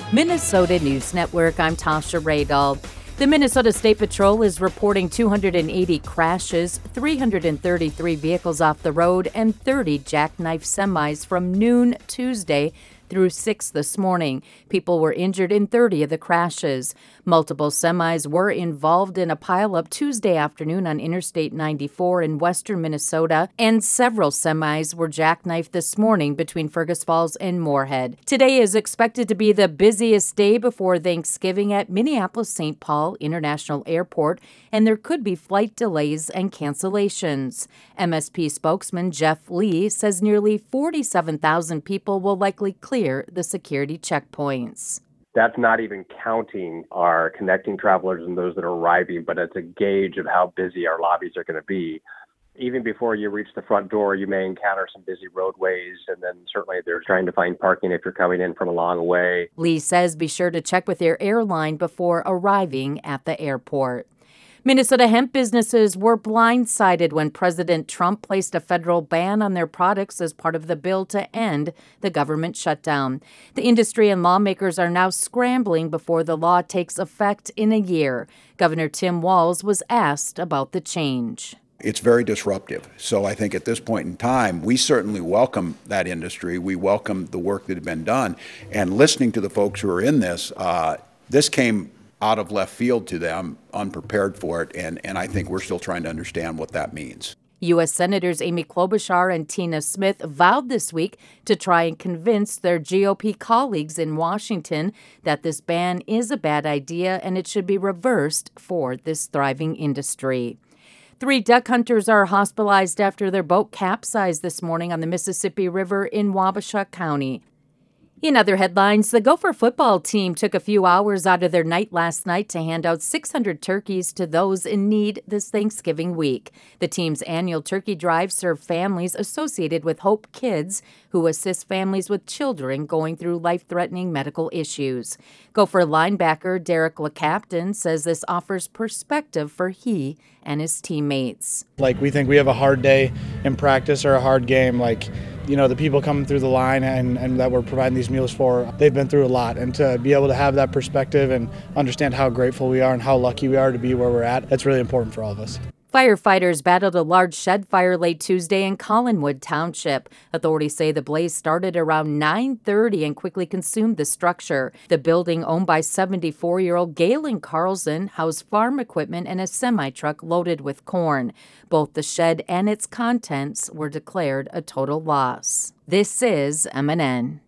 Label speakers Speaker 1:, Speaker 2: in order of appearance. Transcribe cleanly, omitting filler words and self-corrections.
Speaker 1: Minnesota News Network, I'm Tasha Radal. The Minnesota State Patrol is reporting 280 crashes, 333 vehicles off the road, and 30 jackknife semis from noon Tuesday through 6 this morning. People were injured in 30 of the crashes. Multiple semis were involved in a pileup Tuesday afternoon on Interstate 94 in western Minnesota, and several semis were jackknifed this morning between Fergus Falls and Moorhead. Today is expected to be the busiest day before Thanksgiving at Minneapolis-St. Paul International Airport, and there could be flight delays and cancellations. MSP spokesman Jeff Lee says nearly 47,000 people will likely clear the security checkpoints.
Speaker 2: That's not even counting our connecting travelers and those that are arriving, but it's a gauge of how busy our lobbies are going to be. Even before you reach the front door, you may encounter some busy roadways, and then certainly they're trying to find parking if you're coming in from a long way.
Speaker 1: Lee says be sure to check with your airline before arriving at the airport. Minnesota hemp businesses were blindsided when President Trump placed a federal ban on their products as part of the bill to end the government shutdown. The industry and lawmakers are now scrambling before the law takes effect in a year. Governor Tim Walz was asked about the change.
Speaker 3: It's very disruptive. So I think at this point in time, we certainly welcome that industry. We welcome the work that had been done. And listening to the folks who are in this, this came out of left field to them, unprepared for it, and I think we're still trying to understand what that means.
Speaker 1: U.S. Senators Amy Klobuchar and Tina Smith vowed this week to try and convince their GOP colleagues in Washington that this ban is a bad idea and it should be reversed for this thriving industry. 3 duck hunters are hospitalized after their boat capsized this morning on the Mississippi River in Wabasha County. In other headlines, the Gopher football team took a few hours out of their night last night to hand out 600 turkeys to those in need this Thanksgiving week. The team's annual turkey drive served families associated with Hope Kids, who assist families with children going through life-threatening medical issues. Gopher linebacker Derek LeCaptain says this offers perspective for he and his teammates.
Speaker 4: We think we have a hard day in practice or a hard game, the people coming through the line and that we're providing these meals for, they've been through a lot. And to be able to have that perspective and understand how grateful we are and how lucky we are to be where we're at, that's really important for all of us.
Speaker 1: Firefighters battled a large shed fire late Tuesday in Collinwood Township. Authorities say the blaze started around 9:30 and quickly consumed the structure. The building, owned by 74-year-old Galen Carlson, housed farm equipment and a semi-truck loaded with corn. Both the shed and its contents were declared a total loss. This is MNN.